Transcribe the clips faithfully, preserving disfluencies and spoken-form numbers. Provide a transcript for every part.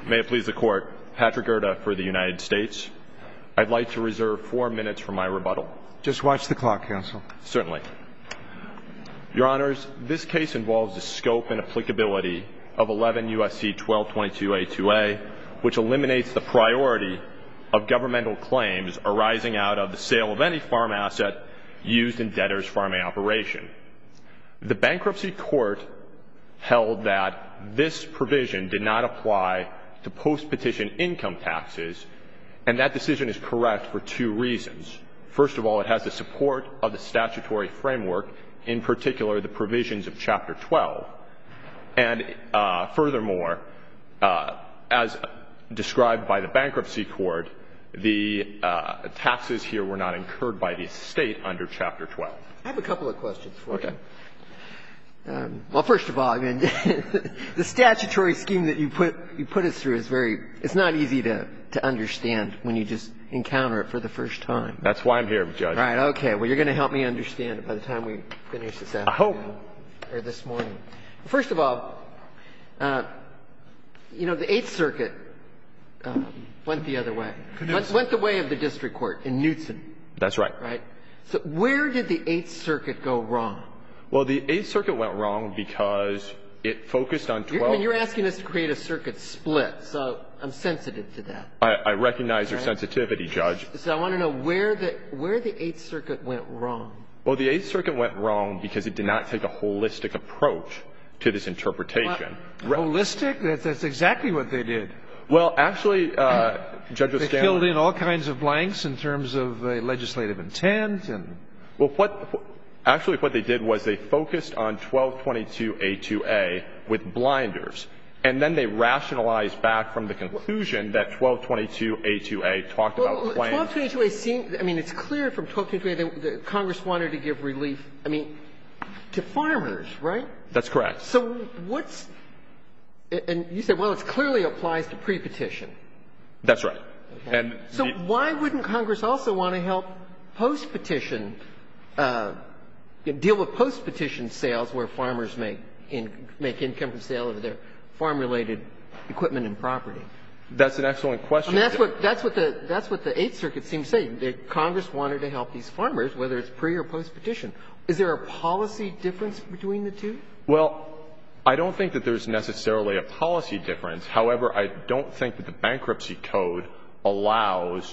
May it please the Court, Patrick Gerda for the United States. I'd like to reserve four minutes for my rebuttal. Just watch the clock, counsel. Certainly. Your Honors, this case involves the scope and applicability of eleven U S C twelve twenty-two A two A, which eliminates the priority of governmental claims arising out of the sale of any farm asset used in debtor's farming operation. The bankruptcy court held that this provision did not apply to post-petition income taxes, and that decision is correct for two reasons. First of all, it has the support of the statutory framework, in particular the provisions of Chapter twelve. And uh, furthermore, uh, as described by the bankruptcy court, the uh, taxes here were not incurred by the estate under Chapter twelve. I have a couple of questions for okay. you. Um, well, first of all, I mean, the statutory scheme that you put you put us through is very – it's not easy to, to understand when you just encounter it for the first time. That's why I'm here, Judge. Right, okay. Well, you're going to help me understand it by the time we finish this afternoon. I hope. Or this morning. First of all, uh, you know, the Eighth Circuit um, went the other way. Went, went the way of the district court in Knutson. That's right. Right? So where did the Eighth Circuit go wrong? Well, the Eighth Circuit went wrong because it focused on twelve. You're, I mean, you're asking us to create a circuit split, so I'm sensitive to that. I, I recognize your right? sensitivity, Judge. So I want to know where the where the Eighth Circuit went wrong. Well, the Eighth Circuit went wrong because it did not take a holistic approach to this interpretation. What? Holistic? That's, that's exactly what they did. Well, actually, uh, Judge O'Scanlan. They filled in all kinds of blanks in terms of uh, legislative intent and. Well, what. Actually, what they did was they focused on twelve twenty-two A two A with blinders, and then they rationalized back from the conclusion that twelve twenty-two A two A talked well, about claims. twelve twenty-two A seemed, I mean, it's clear from twelve twenty-two A that Congress wanted to give relief, I mean, to farmers, right? That's correct. So what's – and you said, well, it clearly applies to pre-petition. That's right. Okay. And so the, why wouldn't Congress also want to help post-petition uh deal with post-petition sales where farmers make in, make income from sale of their farm-related equipment and property? That's an excellent question. I mean, that's what that's what the that's what the Eighth Circuit seems to say. That Congress wanted to help these farmers, whether it's pre or post-petition. Is there a policy difference between the two? Well, I don't think that there's necessarily a policy difference. However, I don't think that the bankruptcy code allows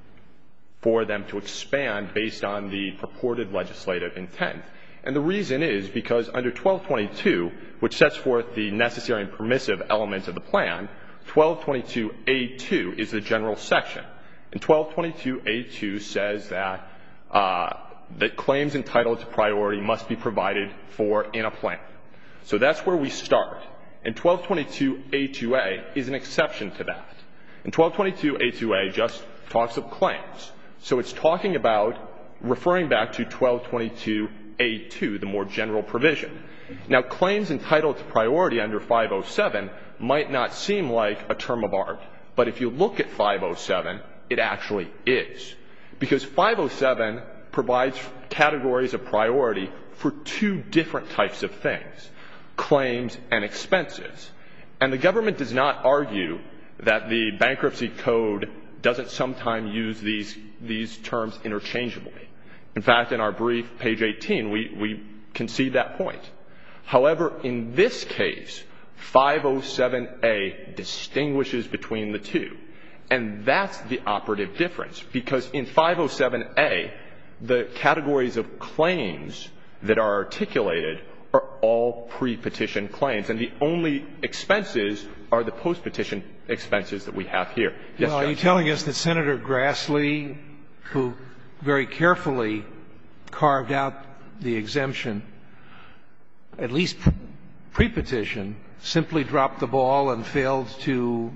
for them to expand based on the purported legislative intent. And the reason is because under twelve twenty-two, which sets forth the necessary and permissive elements of the plan, twelve twenty-two A two is the general section. And twelve twenty-two A two says that uh, that claims entitled to priority must be provided for in a plan. So that's where we start. And twelve twenty-two A two A is an exception to that. And twelve twenty-two A two A just talks of claims. So it's talking about referring back to twelve twenty-two A two, the more general provision. Now, claims entitled to priority under five oh seven might not seem like a term of art, but if you look at five oh seven, it actually is. Because five oh seven provides categories of priority for two different types of things, claims and expenses. And the government does not argue that the bankruptcy code doesn't sometimes use these these terms interchangeably. In fact, in our brief, page eighteen, we, we concede that point. However, in this case, five oh seven A distinguishes between the two. And that's the operative difference, because in five oh seven A, the categories of claims that are articulated are all pre-petition claims, and the only expenses are the post-petition expenses that we have here. Yes, well, Judge? are you telling us that Senator Grassley, who very carefully carved out the exemption, at least pre-petition, simply dropped the ball and failed to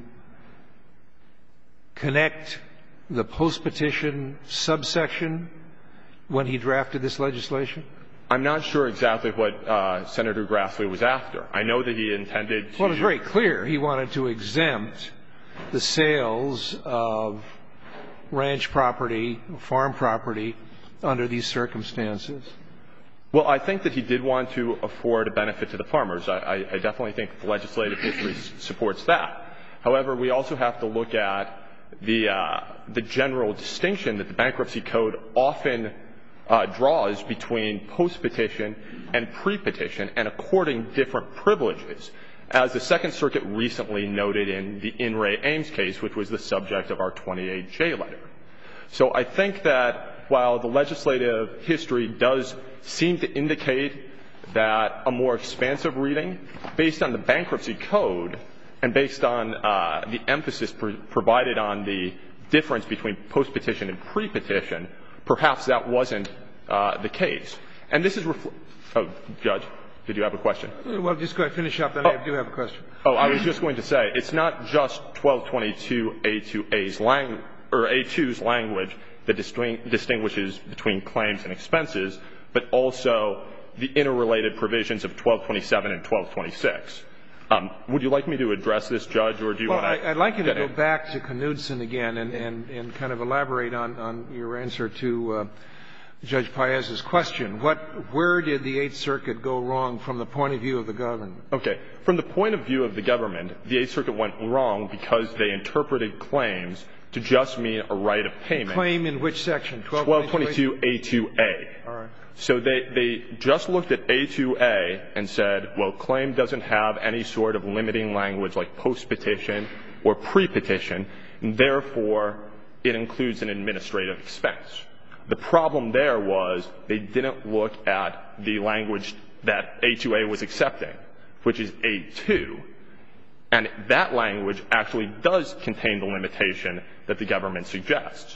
connect the post-petition subsection when he drafted this legislation? I'm not sure exactly what uh, Senator Grassley was after. I know that he intended to... Well, it's very clear. He wanted to exempt the sales of ranch property, farm property, under these circumstances. Well, I think that he did want to afford a benefit to the farmers. I, I, I definitely think the legislative history supports that. However, we also have to look at the uh, the general distinction that the Bankruptcy Code often uh, draws between post-petition and pre-petition and according different privileges, as the Second Circuit recently noted in the In re Ames case, which was the subject of our twenty-eight J letter. So I think that while the legislative history does seem to indicate that a more expansive reading, based on the Bankruptcy Code and based on uh, the emphasis pr- provided on the difference between post-petition and pre-petition, perhaps that wasn't uh, the case. And this is refl- – oh, Judge, did you have a question? Well, just go ahead, finish up, and oh. I do have a question. Oh, I was just going to say, it's not just twelve twenty-two A two A's lang- or A two's language that disting- distinguishes between claims and expenses, but also the interrelated provisions of twelve twenty-seven and twelve twenty-six. Um, would you like me to address this, Judge, or do you well, want to? I'd like you to go in? back to Knudsen again and, and, and kind of elaborate on, on your answer to uh, Judge Paez's question. What, where did the Eighth Circuit go wrong from the point of view of the government? Okay. From the point of view of the government, the Eighth Circuit went wrong because they interpreted claims to just mean a right of payment. Claim in which section? twelve twenty-two A two A. All right. So they, they just looked at A two A and said, well, claim doesn't have any sort of limiting language like post-petition or pre-petition, and therefore it includes an administrative expense. The problem there was they didn't look at the language that A two A was accepting, which is A two, and that language actually does contain the limitation that the government suggests.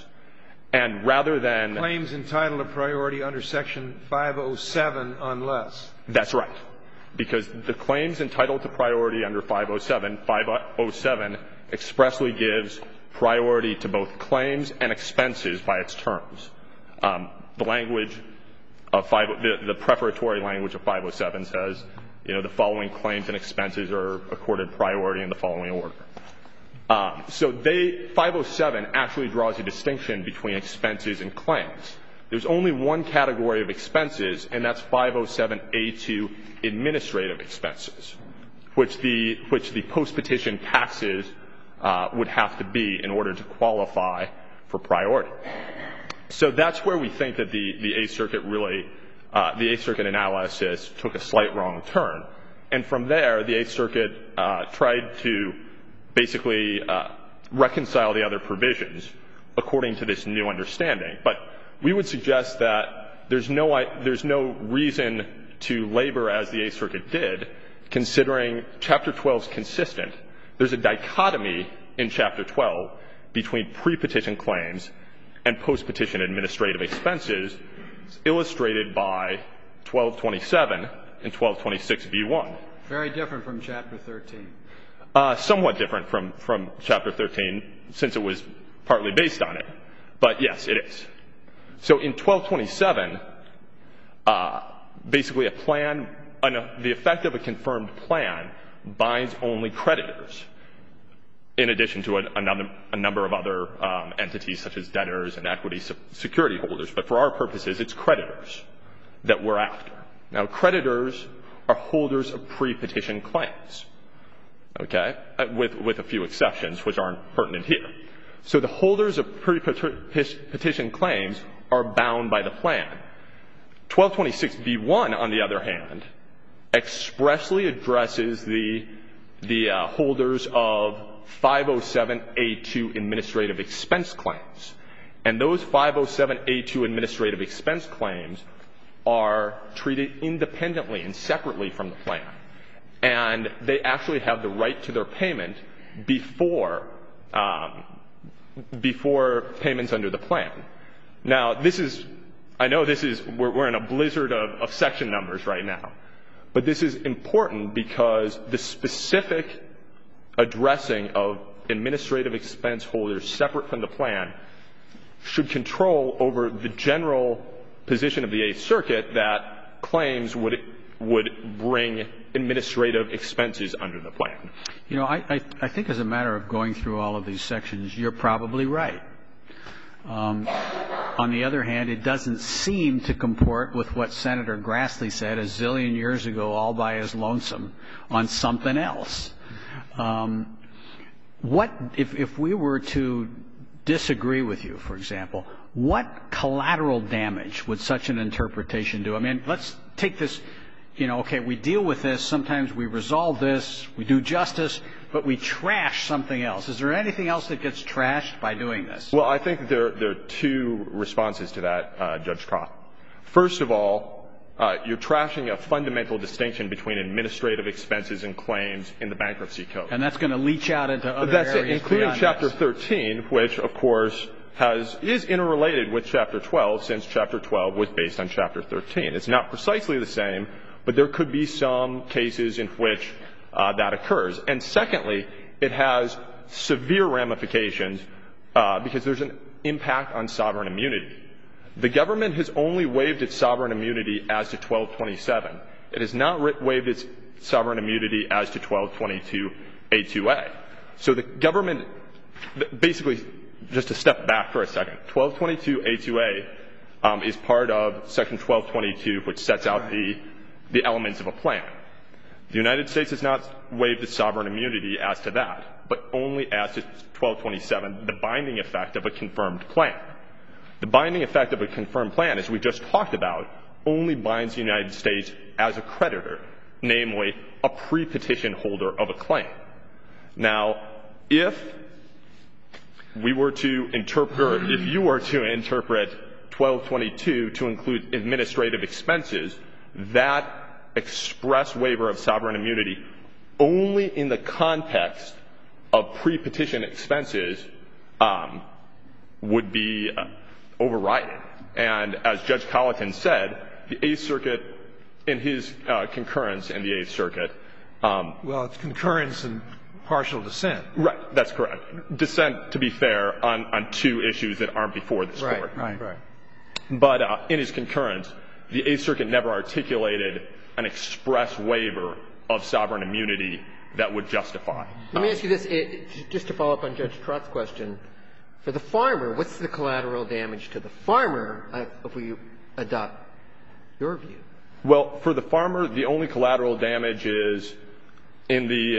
And rather than claims entitled to priority under Section five oh seven unless. That's right. Because the claims entitled to priority under five oh seven, five oh seven expressly gives priority to both claims and expenses by its terms. Um, the language of five, the, the preparatory language of five oh seven says, you know, the following claims and expenses are accorded priority in the following order. Um, so they, five oh seven actually draws a distinction between expenses and claims. There's only one category of expenses, and that's five oh seven A two administrative expenses, which the, which the post-petition taxes uh, would have to be in order to qualify for priority. So that's where we think that the, the Eighth Circuit really, uh, the Eighth Circuit analysis took a slight wrong turn. And from there, the Eighth Circuit uh, tried to basically uh, reconcile the other provisions according to this new understanding. But we would suggest that there's no, there's no reason to labor as the Eighth Circuit did, considering Chapter twelve is consistent. There's a dichotomy in Chapter twelve between pre-petition claims and post-petition administrative expenses, illustrated by twelve twenty-seven and twelve twenty-six B one. Very different from Chapter thirteen. Uh, somewhat different from, from Chapter thirteen, since it was partly based on it. But yes, it is. So in twelve twenty-seven, uh, basically a plan, an, uh, the effect of a confirmed plan binds only creditors, in addition to a, another, a number of other um, entities such as debtors and equity se- security holders. But for our purposes, it's creditors that we're after. Now, creditors are holders of pre-petition claims, okay, with, with a few exceptions which aren't pertinent here. So the holders of pre-petition claims are bound by the plan. twelve twenty-six B one, on the other hand, expressly addresses the, the uh, holders of five oh seven A two administrative expense claims. And those five oh seven A two administrative expense claims are treated independently and separately from the plan. And they actually have the right to their payment before, um, before payments under the plan. Now, this is, I know this is, we're, we're in a blizzard of, of section numbers right now, but this is important because the specific addressing of administrative expense holders separate from the plan should control over the general position of the Eighth Circuit that claims would would bring administrative expenses under the plan. You know, I, I, I think as a matter of going through all of these sections, you're probably right. Um, on the other hand, it doesn't seem to comport with what Senator Grassley said a zillion years ago all by his lonesome on something else. Um, what if, if we were to disagree with you, for example, what collateral damage would such an interpretation do? I mean, let's take this, you know, okay, we deal with this. Sometimes we resolve this. We do justice, but we trash something else. Is there anything else that gets trashed by doing this? Well, I think there, there are two responses to that, uh, Judge Croft. First of all, uh, you're trashing a fundamental distinction between administrative expenses and claims in the bankruptcy code. And that's going to leach out into other that's areas it, including beyond Chapter this. thirteen, which, of course, has is interrelated with Chapter twelve, since Chapter twelve was based on Chapter thirteen. It's not precisely the same, but there could be some cases in which uh, that occurs. And secondly, it has severe ramifications uh, because there's an impact on sovereign immunity. The government has only waived its sovereign immunity as to twelve twenty-seven. It has not waived its sovereign immunity as to twelve twenty-two A two A. So the government, basically, just to step back for a second, twelve twenty-two A two A um, is part of Section twelve twenty-two, which sets out the, the elements of a plan. The United States has not waived its sovereign immunity as to that, but only as to twelve twenty-seven, the binding effect of a confirmed plan. The binding effect of a confirmed plan, as we just talked about, only binds the United States as a creditor, namely a pre-petition holder of a claim. Now, if we were to interpret, or if you were to interpret twelve twenty-two to include administrative expenses, that express waiver of sovereign immunity only in the context of pre-petition expenses um, would be uh, overridden. And as Judge Colleton said, the Eighth Circuit, in his uh, concurrence in the Eighth Circuit, um, well, it's concurrence and partial dissent. Right, that's correct. Dissent, to be fair, on, on two issues that aren't before this Right, Court. Right. Right. But uh, in his concurrence, the Eighth Circuit never articulated an express waiver of sovereign immunity that would justify. Let me ask you this, it, just to follow up on Judge Trott's question. For the farmer, what's the collateral damage to the farmer uh, if we adopt your view? Well, for the farmer, the only collateral damage is in the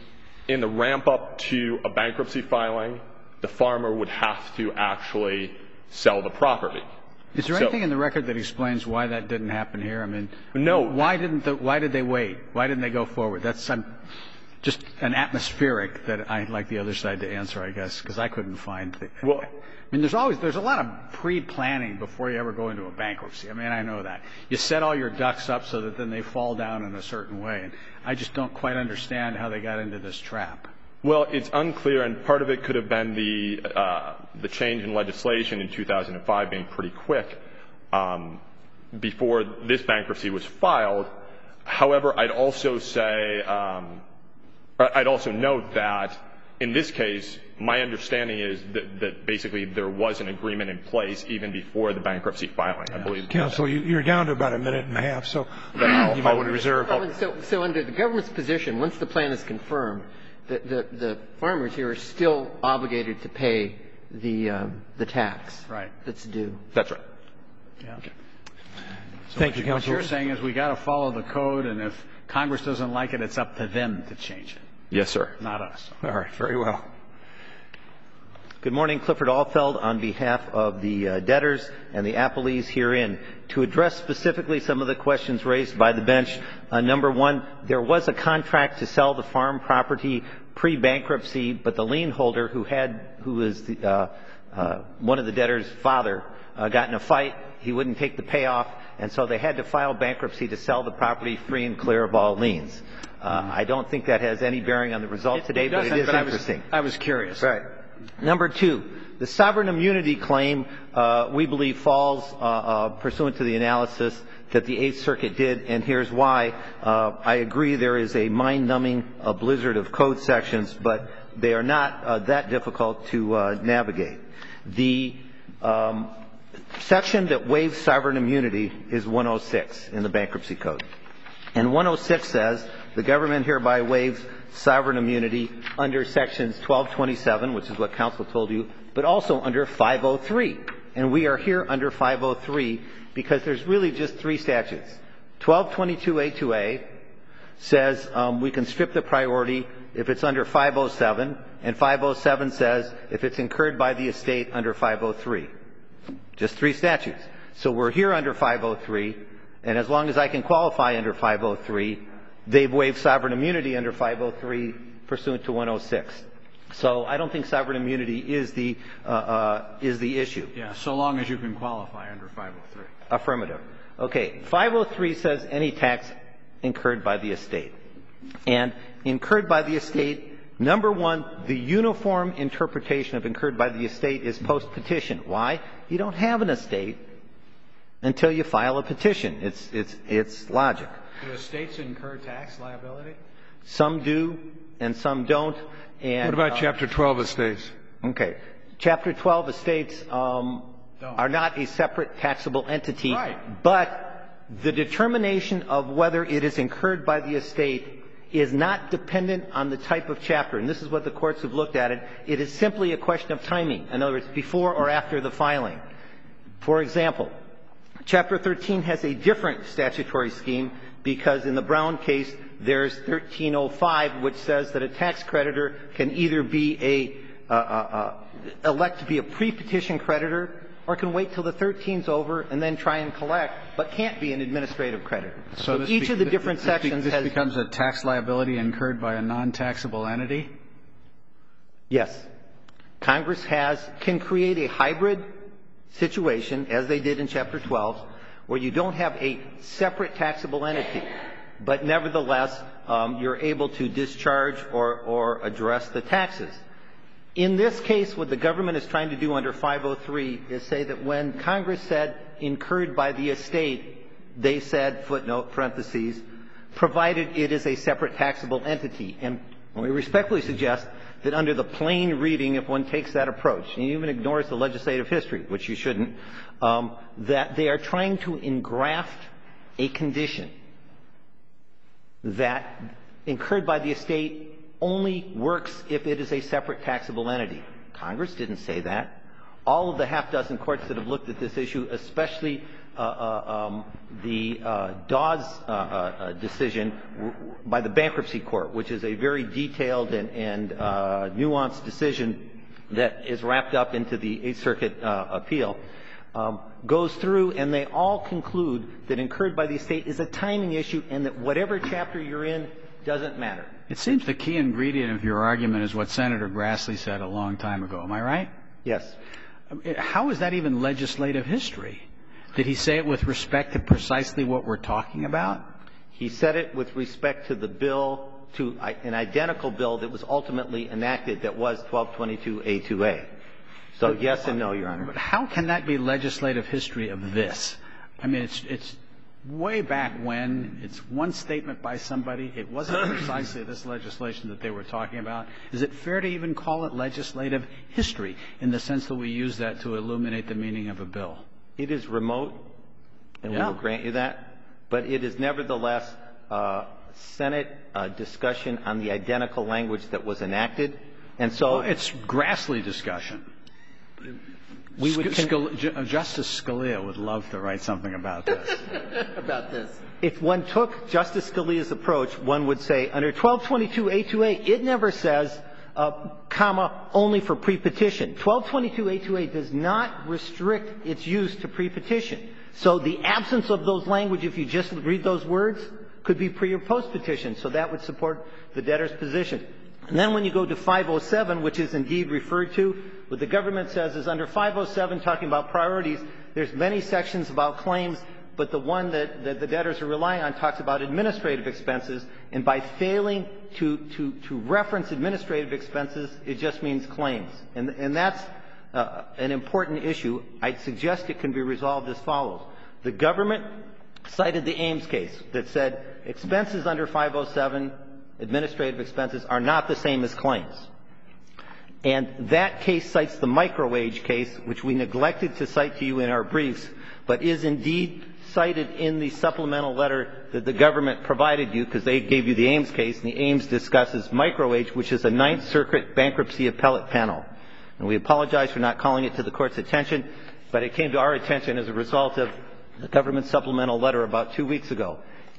in the ramp up to a bankruptcy filing, the farmer would have to actually sell the property. Is there So- anything in the record that explains why that didn't happen here? I mean, No. Why didn't the, why did they wait? Why didn't they go forward? That's I'm, just an atmospheric that I'd like the other side to answer, I guess, because I couldn't find. The, Well- I mean, there's always there's a lot of pre-planning before you ever go into a bankruptcy. I mean, I know that you set all your ducks up so that then they fall down in a certain way. And I just don't quite understand how they got into this trap. Well, it's unclear, and part of it could have been the uh, the change in legislation in two thousand five being pretty quick um, before this bankruptcy was filed. However, I'd also say, um, I'd also note that in this case, my understanding is that, that basically there was an agreement in place even before the bankruptcy filing. I believe. Counsel, you, you're down to about a minute and a half, so Then I'll- you might I'll- want to reserve. Well, So, so under the government's position, once the plan is confirmed, the, the, the farmers here are still obligated to pay the, um, the tax Right. that's due. That's right. Yeah. So Thank what you, What counsel. you're saying is we got to follow the code, and if Congress doesn't like it, it's up to them to change it, Yes, sir. not us. All right, very well. Good morning. Clifford Alfeld on behalf of the uh, debtors and the appellees herein. To address specifically some of the questions raised by the bench, uh, number one, there was a contract to sell the farm property pre-bankruptcy, but the lien holder who had, who is the, uh, uh, one of the debtors' father, uh, got in a fight. He wouldn't take the payoff, and so they had to file bankruptcy to sell the property free and clear of all liens. Uh, I don't think that has any bearing on the result today, but it doesn't, is I was- interesting. I was curious. Right. Number two, the sovereign immunity claim, uh, we believe falls uh, uh, pursuant to the analysis that the Eighth Circuit did, and here's why. Uh, I agree there is a mind-numbing uh, blizzard of code sections, but they are not uh, that difficult to uh, navigate. The um, section that waives sovereign immunity is one oh six in the Bankruptcy Code. And one oh six says the government hereby waives sovereign immunity under sections twelve twenty-seven, which is what counsel told you, but also under five oh three. And we are here under five oh three because there's really just three statutes. twelve twenty-two A two A says um, we can strip the priority if it's under five oh seven, and five oh seven says if it's incurred by the estate under five oh three. Just three statutes. So we're here under five oh three, and as long as I can qualify under five oh three, they've waived sovereign immunity under five oh three pursuant to one oh six. So I don't think sovereign immunity is the uh, uh, is the issue. Yeah, so long as you can qualify under five oh three. Affirmative. Okay, five oh three says any tax incurred by the estate. And incurred by the estate, number one, the uniform interpretation of incurred by the estate is post-petition. Why? You don't have an estate until you file a petition. It's, it's, it's logic. Do estates incur tax liability? Some do and some don't. And, What about uh, Chapter twelve estates? Okay. Chapter twelve estates um, are not a separate taxable entity. Right. But the determination of whether it is incurred by the estate is not dependent on the type of chapter. And this is what the courts have looked at it. It is simply a question of timing. In other words, before or after the filing. For example, Chapter thirteen has a different statutory scheme because in the Brown case, there's thirteen oh five, which says that a tax creditor can either be a, uh, uh, uh, elect to be a pre-petition creditor or can wait till the thirteen's over and then try and collect, but can't be an administrative creditor. So, this each be- of the different this, this sections this has... becomes a tax liability incurred by a non-taxable entity? Yes. Congress has, can create a hybrid situation, as they did in Chapter twelve, where you don't have a separate taxable entity, but nevertheless, um, you're able to discharge or, or address the taxes. In this case, what the government is trying to do under five oh three is say that when Congress said incurred by the estate, they said, footnote, parentheses, provided it is a separate taxable entity. And we respectfully suggest that under the plain reading, if one takes that approach, and even ignores the legislative history, which you shouldn't, um, that they are trying to engraft a condition that incurred by the estate only works if it is a separate taxable entity. Congress didn't say that. All of the half dozen courts that have looked at this issue, especially uh, uh, um, the uh, Dawes uh, uh, decision w- by the Bankruptcy Court, which is a very detailed and, and uh, nuanced decision that is wrapped up into the Eighth Circuit uh, appeal, um, goes through and they all conclude that incurred by the estate is a timing issue and that whatever chapter you're in doesn't matter. It seems the key ingredient of your argument is what Senator Grassley said a long time ago. Am I right? Yes. How is that even legislative history? Did he say it with respect to precisely what we're talking about? He said it with respect to the bill, to an identical bill that was ultimately enacted that was twelve twenty-two A two A. So yes and no, Your Honor. But how can that be legislative history of this? I mean, it's it's way back when. It's one statement by somebody. It wasn't precisely this legislation that they were talking about. Is it fair to even call it legislative history in the sense that we use that to illuminate the meaning of a bill? It is remote, and Yeah. we will grant you that. But it is nevertheless uh, Senate uh, discussion on the identical language that was enacted. And so Well, it's Grassley discussion. we would Sc- con- Scali- Ju- Justice Scalia would love to write something about this. about this. if one took Justice Scalia's approach, one would say under twelve twenty-two A two A, it never says, uh, comma, only for pre-petition. twelve twenty-two A two A does not restrict its use to pre-petition. So the absence of those language, if you just read those words, could be pre or post-petition. So that would support the debtor's position. And then when you go to five oh seven, which is indeed referred to, what the government says is under five oh seven, talking about priorities, there's many sections about claims, but the one that, that the debtors are relying on talks about administrative expenses, and by failing to, to, to reference administrative expenses, it just means claims. And, and that's uh, an important issue. I'd suggest it can be resolved as follows. The government cited the Ames case that said expenses under five oh seven, administrative expenses, are not the same as claims. And that case cites the micro-wage case, which we neglected to cite to you in our briefs, but is indeed cited in the supplemental letter that the government provided you, because they gave you the Ames case, and the Ames discusses micro-wage, which is a Ninth Circuit bankruptcy appellate panel. And we apologize for not calling it to the Court's attention, but it came to our attention as a result of the government supplemental letter about two weeks ago.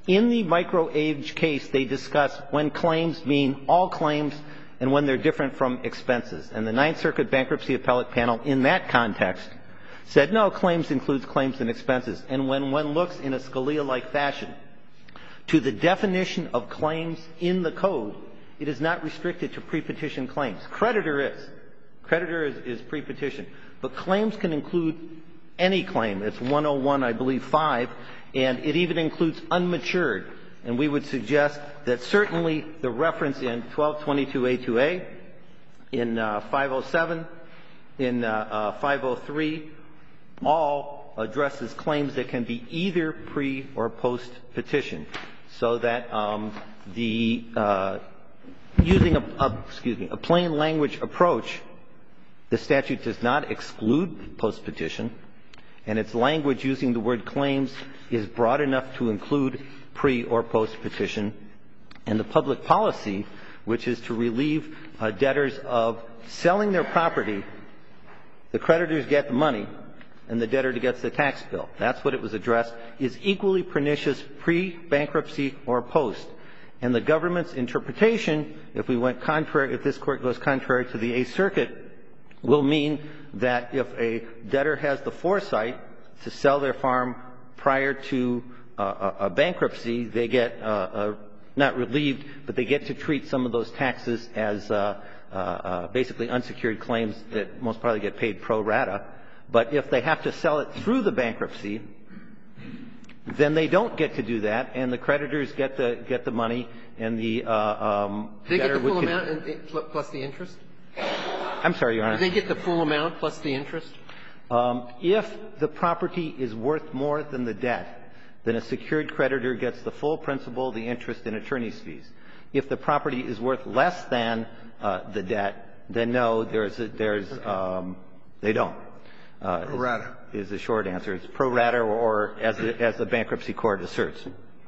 In the micro-age case, they discuss when claims mean all claims and when they're different from expenses. And the Ninth Circuit Bankruptcy Appellate Panel, in that context, said, no, claims includes claims and expenses. And when one looks in a Scalia-like fashion to the definition of claims in the code, it is not restricted to pre-petition claims. Creditor is. Creditor is, is pre-petition. But claims can include any claim. It's one oh one, I believe, five, and it even includes unmatured. And we would suggest that certainly the reference in twelve twenty-two A two A, in uh, five oh seven, in uh, uh, five oh three, all addresses claims that can be either pre or post petition, so that um, the uh, using a, a excuse me a plain language approach, the statute does not exclude post petition, and its language using the word claims is broad enough to include pre or post petition, and the public policy, which is to relieve uh, debtors of selling their property, the creditors get the money and the debtor gets the tax bill. That's what it was addressed, is equally pernicious pre-bankruptcy or post. And the government's interpretation, if we went contrary, if this court goes contrary to the Eighth Circuit, will mean that if a debtor has the foresight to sell their farm prior to uh, a, a bankruptcy, they get uh, uh, not relieved, but they get to treat some of those taxes as uh, uh, uh, basically unsecured claims that most probably get paid pro rata. But if they have to sell it through the bankruptcy, then they don't get to do that, and the creditors get the get the money, and the uh, um, they get the full would amount and, plus the interest. I'm sorry, Your Honor. Do they get the full amount plus the interest? Um, if the property is worth more than the debt, then a secured creditor gets the full principal, the interest, and attorney's fees. If the property is worth less than uh, the debt, then no, there's a, there's um, they don't. Uh, pro rata is the short answer. It's pro rata, or as the, as the bankruptcy court asserts.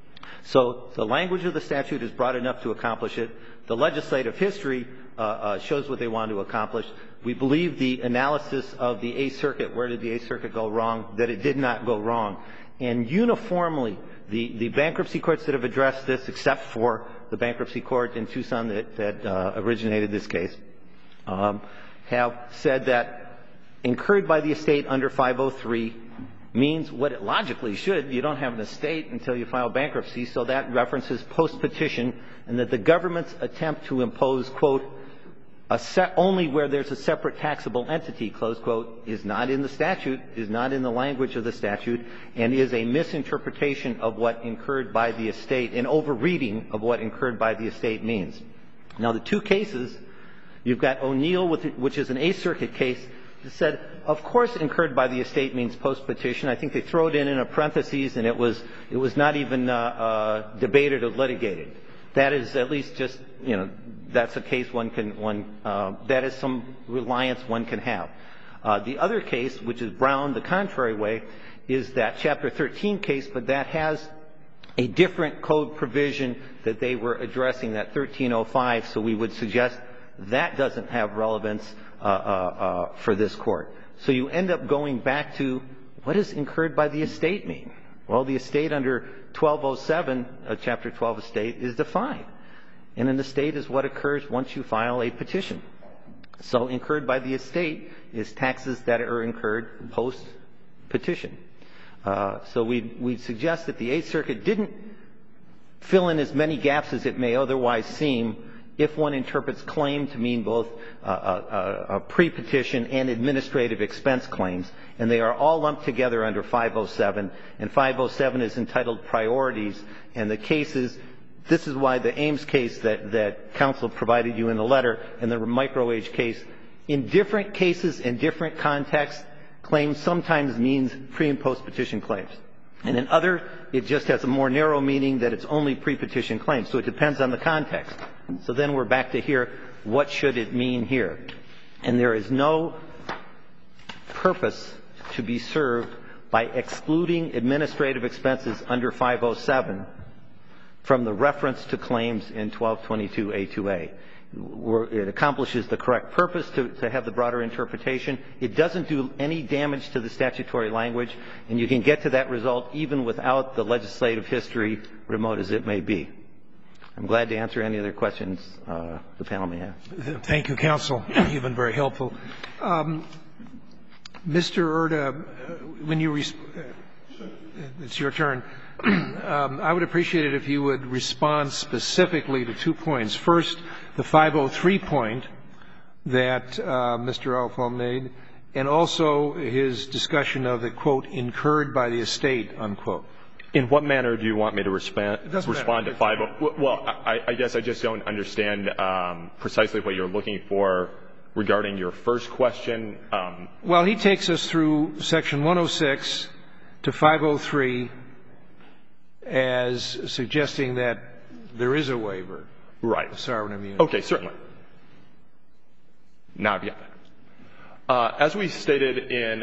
So the language of the statute is broad enough to accomplish it. The legislative history uh, uh, shows what they want to accomplish. We believe the analysis of the Eighth Circuit, where did the Eighth Circuit go wrong, that it did not go wrong. And uniformly, the, the bankruptcy courts that have addressed this, except for the bankruptcy court in Tucson that, that uh, originated this case, um, have said that incurred by the estate under five oh three means what it logically should. You don't have an estate until you file bankruptcy, so that references post-petition, and that the government's attempt to impose, quote, a set only where there's a separate taxable entity, close quote, is not in the statute, is not in the language of the statute, and is a misinterpretation of what incurred by the estate, an over-reading of what incurred by the estate means. Now, the two cases, you've got O'Neill, which is an Eighth Circuit case, that said, of course, incurred by the estate means post-petition. I think they throw it in in a parentheses, and it was it was not even uh, uh, debated or litigated. That is at least just, you know, that's a case one can one uh, that is some reliance one can have. Uh, the other case, which is Brown the contrary way, is that Chapter thirteen case, but that has a different code provision that they were addressing, that thirteen oh five. So we would suggest that doesn't have relevance uh, uh, uh, for this court. So you end up going back to, what does incurred by the estate mean? Well, the estate under twelve oh seven, uh, Chapter twelve estate, is defined. And an estate is what occurs once you file a petition. So incurred by the estate is taxes that are incurred post-petition. Uh, so we we suggest that the Eighth Circuit didn't fill in as many gaps as it may otherwise seem if one interprets claim to mean both uh, uh, uh, pre-petition and administrative expense claims, and they are all lumped together under five oh seven, and five oh seven is entitled priorities, and the cases, this is why the Ames case that, that counsel provided you in the letter and the micro-age case, in different cases, in different contexts, claims sometimes means pre- and post-petition claims. And in other, it just has a more narrow meaning that it's only pre-petition claims. So it depends on the context. So then we're back to here, what should it mean here? And there is no purpose to be served by excluding administrative expenses under five oh seven from the reference to claims in twelve twenty-two A two A. It accomplishes the correct purpose to, to have the broader interpretation. It doesn't do any damage to the statutory language, and you can get to that result even without the legislative history, remote as it may be. I'm glad to answer any other questions uh, the panel may have. Thank you, counsel. You've been very helpful. Um, Mister Erda, when you res- it's your turn. um, I would appreciate it if you would respond specifically to two points. First, the five oh three point that uh, Mister Alfall made, and also his discussion of the, quote, incurred by the estate, unquote. In what manner do you want me to respond, respond matter. to five oh? Well, I, I guess I just don't understand um, precisely what you're looking for regarding your first question. Um, well, he takes us through Section one oh six to five oh three as suggesting that there is a waiver right. of sovereign immunity. Okay, certainly. Now I've got that. Uh, as we stated in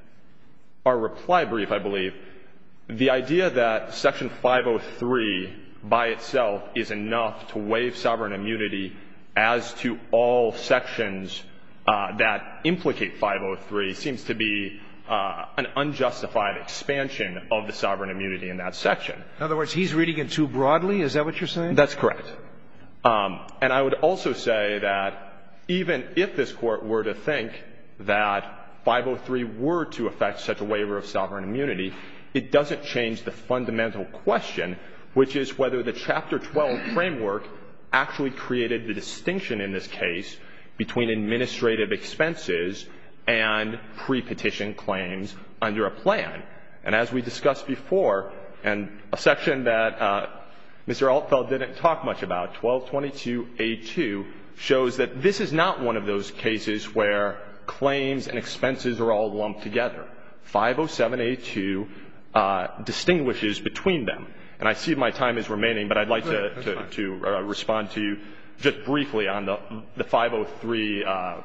our reply brief, I believe, the idea that Section five oh three by itself is enough to waive sovereign immunity as to all sections uh, that implicate five oh three seems to be uh, an unjustified expansion of the sovereign immunity in that section. In other words, he's reading it too broadly? Is that what you're saying? That's correct. Um, and I would also say that even if this Court were to think that five oh three were to affect such a waiver of sovereign immunity, it doesn't change the fundamental question, which is whether the Chapter twelve framework actually created the distinction in this case between administrative expenses and pre-petition claims under a plan. And as we discussed before, and a section that uh, Mister Altfeld didn't talk much about, twelve twenty-two A two, shows that this is not one of those cases where claims and expenses are all lumped together. five oh seven A two uh, distinguishes between them. And I see my time is remaining, but I'd like to, to, to uh, respond to you just briefly on the, the five oh three uh,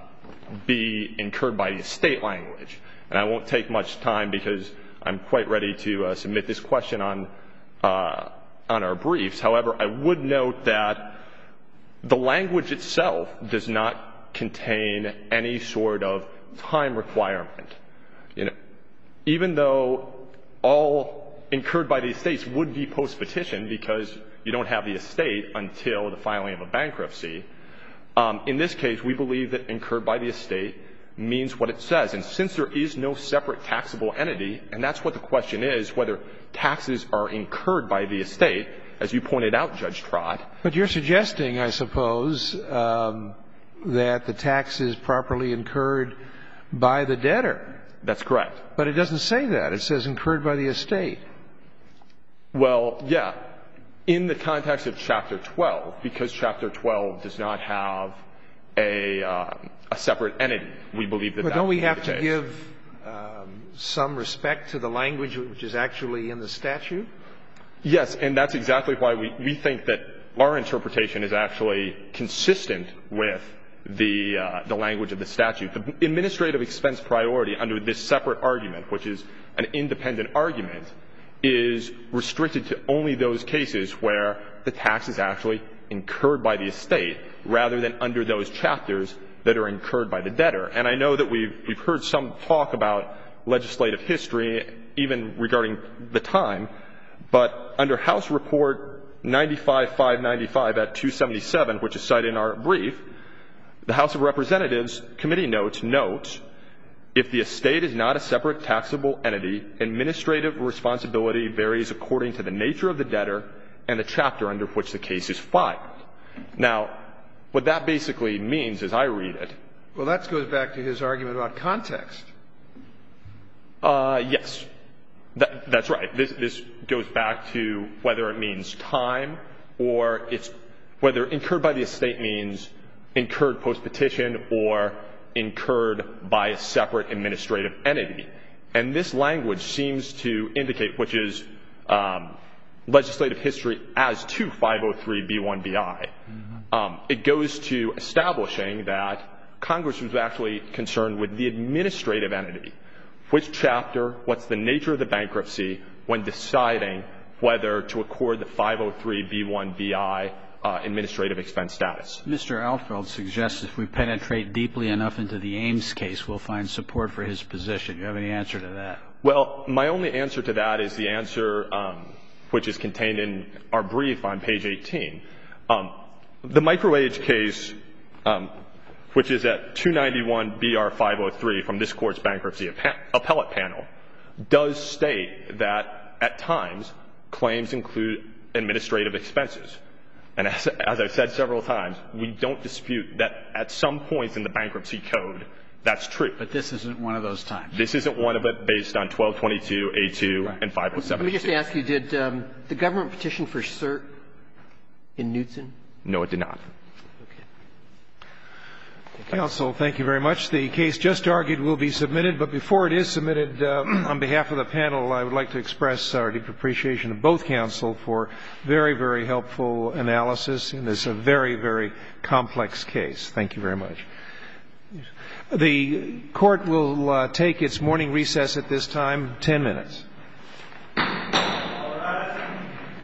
B incurred by the estate language. And I won't take much time because I'm quite ready to uh, submit this question on, uh, on our briefs. However, I would note that the language itself does not contain any sort of time requirement. You know, even though all incurred by the estates would be post-petition because you don't have the estate until the filing of a bankruptcy, um, in this case, we believe that incurred by the estate means what it says. And since there is no separate taxable entity, and that's what the question is, whether taxes are incurred by the estate, as you pointed out, Judge Trott. But you're suggesting, I suppose, um, that the tax is properly incurred by the debtor. That's correct. But it doesn't say that. It says incurred by the estate. Well, yeah. In the context of Chapter twelve, because Chapter twelve does not have a, uh, a separate entity, we believe that but that don't we would be have the to case. give um, some respect to the language which is actually in the statute? Yes, and that's exactly why we, we think that our interpretation is actually consistent with the, uh, the language of the statute. The administrative expense priority under this separate argument, which is an independent argument, is restricted to only those cases where the tax is actually incurred by the estate rather than under those chapters that are incurred by the debtor. And I know that we've, we've heard some talk about legislative history, even regarding the time, but under House Report ninety-five five ninety-five at two seventy-seven, which is cited in our brief, the House of Representatives committee notes, notes, if the estate is not a separate taxable entity, administrative responsibility varies according to the nature of the debtor and the chapter under which the case is filed. Now, what that basically means, as I read it. Well, that goes back to his argument about context. Uh, yes. That, that's right. This, this goes back to whether it means time or it's whether incurred by the estate means incurred post-petition or incurred by a separate administrative entity. And this language seems to indicate, which is um, legislative history as to five oh three B one B I. Mm-hmm. Um, it goes to establishing that Congress was actually concerned with the administrative entity. Which chapter, what's the nature of the bankruptcy when deciding whether to accord the five oh three B one B I uh, administrative expense status. Mister Altfeld suggests if we penetrate deeply enough into the Ames case, we'll find support for his position. Do you have any answer to that? Well, my only answer to that is the answer um, which is contained in our brief on page eighteen. Um, the microwage case, um, which is at two ninety-one B R five oh three from this Court's bankruptcy appellate panel, does state that at times claims include administrative expenses. And as, as I've said several times, we don't dispute that at some points in the bankruptcy code that's true. But this isn't one of those times. This isn't one of it based on twelve twenty-two A two Right. and five oh seven. Let me just ask you, did um, the government petition for cert in Knutson? No, it did not. Counsel, thank you very much. The case just argued will be submitted, but before it is submitted, uh, on behalf of the panel, I would like to express our deep appreciation of both counsel for very, very helpful analysis in this a very, very complex case. Thank you very much. The Court will uh, take its morning recess at this time, ten minutes.